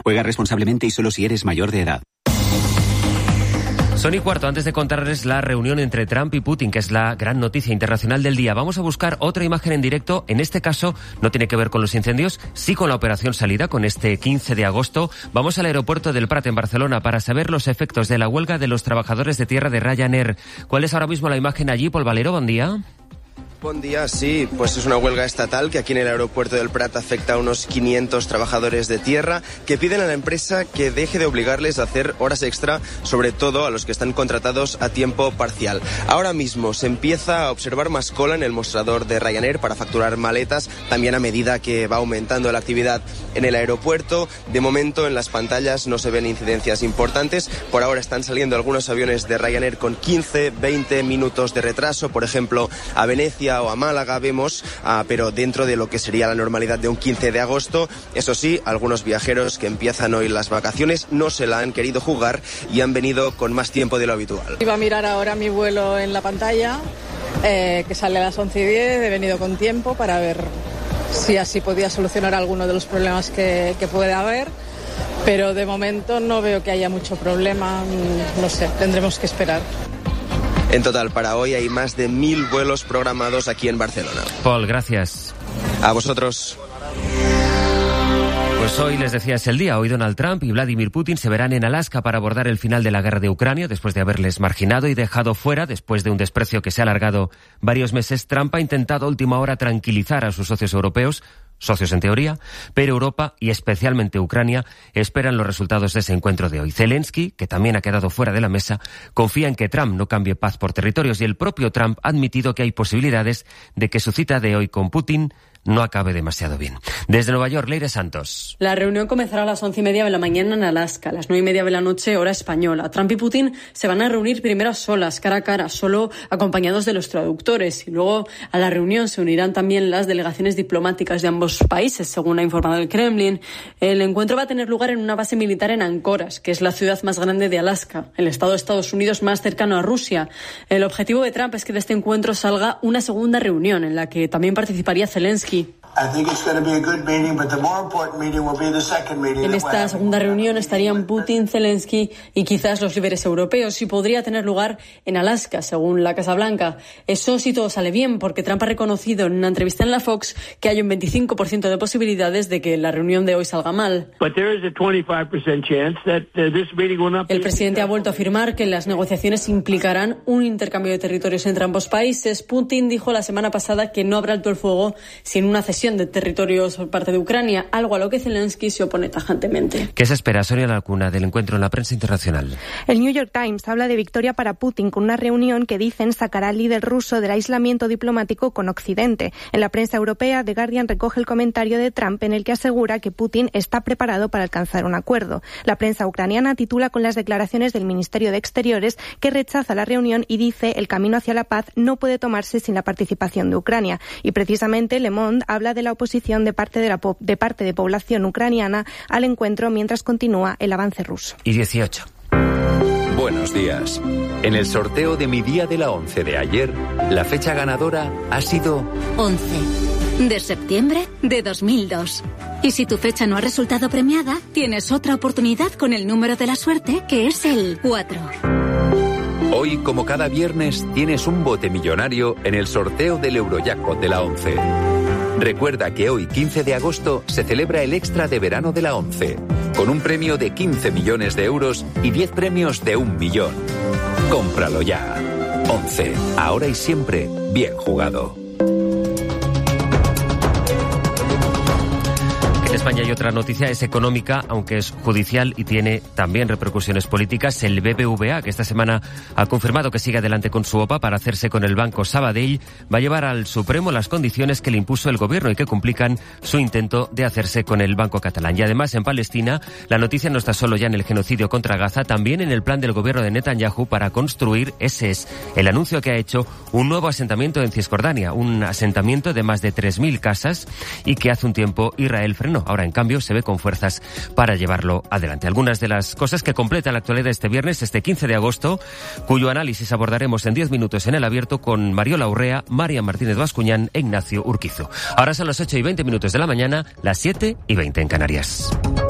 Juega responsablemente y solo si eres mayor de edad. Son y cuarto antes de contarles la reunión entre Trump y Putin, que es la gran noticia internacional del día. Vamos a buscar otra imagen en directo. En este caso no tiene que ver con los incendios, sí con la operación Salida, con este 15 de agosto. Vamos al aeropuerto del Prat en Barcelona para saber los efectos de la huelga de los trabajadores de tierra de Ryanair. ¿Cuál es ahora mismo la imagen allí? Paul Valero, buen día. Buen día, sí, pues es una huelga estatal que aquí en el aeropuerto del Prat afecta a unos 500 trabajadores de tierra que piden a la empresa que deje de obligarles a hacer horas extra, sobre todo a los que están contratados a tiempo parcial. Ahora mismo se empieza a observar más cola en el mostrador de Ryanair para facturar maletas, también a medida que va aumentando la actividad en el aeropuerto. De momento en las pantallas no se ven incidencias importantes. Por ahora están saliendo algunos aviones de Ryanair con 15-20 minutos de retraso, por ejemplo, a Venecia o a Málaga vemos, pero dentro de lo que sería la normalidad de un 15 de agosto. Eso sí, algunos viajeros que empiezan hoy las vacaciones no se la han querido jugar y han venido con más tiempo de lo habitual. Iba a mirar ahora mi vuelo en la pantalla, que sale a las 11:10, he venido con tiempo para ver si así podía solucionar alguno de los problemas que puede haber, pero de momento no veo que haya mucho problema, no sé, tendremos que esperar. En total, para hoy hay más de 1000 vuelos programados aquí en Barcelona. Paul, gracias. A vosotros. Pues hoy les decía es el día. Hoy Donald Trump y Vladimir Putin se verán en Alaska para abordar el final de la guerra de Ucrania después de haberles marginado y dejado fuera después de un desprecio que se ha alargado varios meses. Trump ha intentado a última hora tranquilizar a sus socios europeos, socios en teoría, pero Europa y especialmente Ucrania esperan los resultados de ese encuentro de hoy. Zelensky, que también ha quedado fuera de la mesa, confía en que Trump no cambie paz por territorios y el propio Trump ha admitido que hay posibilidades de que su cita de hoy con Putin no acabe demasiado bien. Desde Nueva York, Leire Santos. La reunión comenzará a las 11:30 de la mañana en Alaska, a las 9:30 de la noche, hora española. Trump y Putin se van a reunir primero a solas, cara a cara, solo acompañados de los traductores. Y luego a la reunión se unirán también las delegaciones diplomáticas de ambos países, según ha informado el Kremlin. El encuentro va a tener lugar en una base militar en Anchorage, que es la ciudad más grande de Alaska, el estado de Estados Unidos más cercano a Rusia. El objetivo de Trump es que de este encuentro salga una segunda reunión, en la que también participaría Zelensky. En esta segunda reunión estarían Putin, Zelensky y quizás los líderes europeos, y podría tener lugar en Alaska, según la Casa Blanca. Eso si todo sale bien, porque Trump ha reconocido en una entrevista en la Fox que hay un 25% de posibilidades de que la reunión de hoy salga mal. El presidente ha vuelto a afirmar que las negociaciones implicarán un intercambio de territorios entre ambos países. Putin dijo la semana pasada que no habrá alto el fuego sin una cesión de territorios por parte de Ucrania, algo a lo que Zelensky se opone tajantemente. ¿Qué se espera, Sonia Lacuna, del encuentro en la prensa internacional? El New York Times habla de victoria para Putin con una reunión que dicen sacará al líder ruso del aislamiento diplomático con Occidente. En la prensa europea, The Guardian recoge el comentario de Trump en el que asegura que Putin está preparado para alcanzar un acuerdo. La prensa ucraniana titula con las declaraciones del Ministerio de Exteriores que rechaza la reunión y dice el camino hacia la paz no puede tomarse sin la participación de Ucrania. Y precisamente Le Monde habla de la oposición de parte de población ucraniana al encuentro mientras continúa el avance ruso. Y 18. Buenos días. En el sorteo de mi día de la 11 de ayer, la fecha ganadora ha sido 11 de septiembre de 2002. Y si tu fecha no ha resultado premiada, tienes otra oportunidad con el número de la suerte, que es el 4. Hoy, como cada viernes, tienes un bote millonario en el sorteo del Eurojackpot de la 11. Recuerda que hoy, 15 de agosto, se celebra el extra de verano de la 11, con un premio de 15 millones de euros y 10 premios de 1 millón. Cómpralo ya. 11. Ahora y siempre, bien jugado. En España hay otra noticia, es económica, aunque es judicial y tiene también repercusiones políticas. El BBVA, que esta semana ha confirmado que sigue adelante con su OPA para hacerse con el Banco Sabadell, va a llevar al Supremo las condiciones que le impuso el gobierno y que complican su intento de hacerse con el Banco Catalán. Y además, en Palestina, la noticia no está solo ya en el genocidio contra Gaza, también en el plan del gobierno de Netanyahu para construir, ese es el anuncio que ha hecho, un nuevo asentamiento en Cisjordania, un asentamiento de más de 3.000 casas y que hace un tiempo Israel frenó. Ahora, en cambio, se ve con fuerzas para llevarlo adelante. Algunas de las cosas que completan la actualidad este viernes, este 15 de agosto, cuyo análisis abordaremos en 10 minutos en El Abierto con Mariola Urrea, María Martínez Bascuñán e Ignacio Urquizo. Ahora son las 8:20 de la mañana, las 7:20 en Canarias.